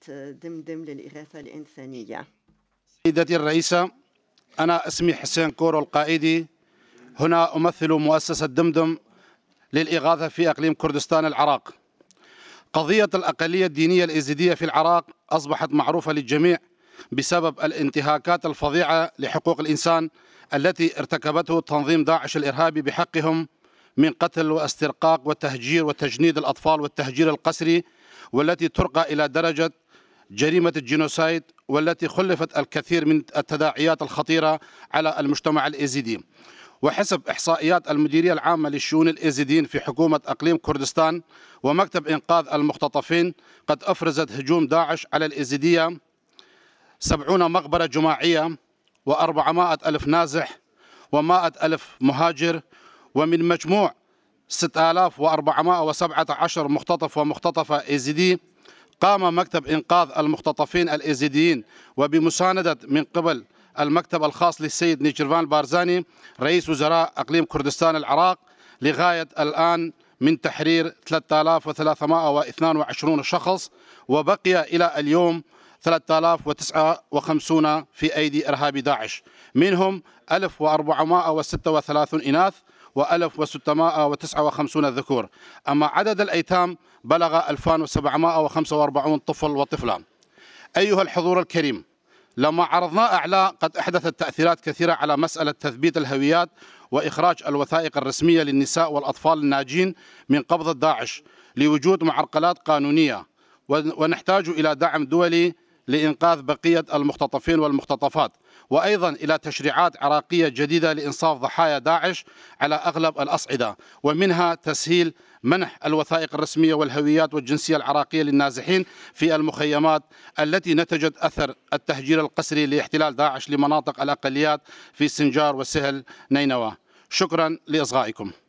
دمدم للإغاثة الإنسانية. سيدتي الرئيسة، أنا اسمي حسين كورو القائدي، هنا أمثل مؤسسة دمدم للإغاثة في أقليم كردستان العراق. قضية الأقلية الدينية الإيزيدية في العراق أصبحت معروفة للجميع بسبب الانتهاكات الفظيعة لحقوق الإنسان التي ارتكبته تنظيم داعش الإرهابي بحقهم من قتل واسترقاق وتهجير وتجنيد الأطفال والتهجير القسري، والتي ترقى إلى درجة جريمة الجينوسايد، والتي خلفت الكثير من التداعيات الخطيرة على المجتمع الإيزيدي. وحسب إحصائيات المديرية العامة للشؤون الإيزيديين في حكومة أقليم كردستان ومكتب إنقاذ المختطفين، قد أفرزت هجوم داعش على الإيزيدية 70 مقبرة جماعية و400 ألف نازح و100 ألف مهاجر، ومن مجموع 6417 مختطف ومختطفة إيزيدي. قام مكتب إنقاذ المختطفين الإيزيديين وبمساندة من قبل المكتب الخاص للسيد نيشيرفان البارزاني رئيس وزراء أقليم كردستان العراق لغاية الآن من تحرير 3322 شخص، وبقي إلى اليوم 3059 في أيدي إرهابي داعش، منهم 1436 إناث و1659 ذكور. أما عدد الأيتام بلغ 2745 طفل وطفلة. أيها الحضور الكريم، لما عرضنا أعلى قد أحدثت تأثيرات كثيرة على مسألة تثبيت الهويات وإخراج الوثائق الرسمية للنساء والأطفال الناجين من قبضة داعش لوجود معرقلات قانونية، ونحتاج إلى دعم دولي لإنقاذ بقية المختطفين والمختطفات، وأيضا إلى تشريعات عراقية جديدة لإنصاف ضحايا داعش على أغلب الأصعدة، ومنها تسهيل منح الوثائق الرسمية والهويات والجنسية العراقية للنازحين في المخيمات التي نتجت أثر التهجير القسري لاحتلال داعش لمناطق الأقليات في سنجار وسهل نينوى. شكرا لإصغائكم.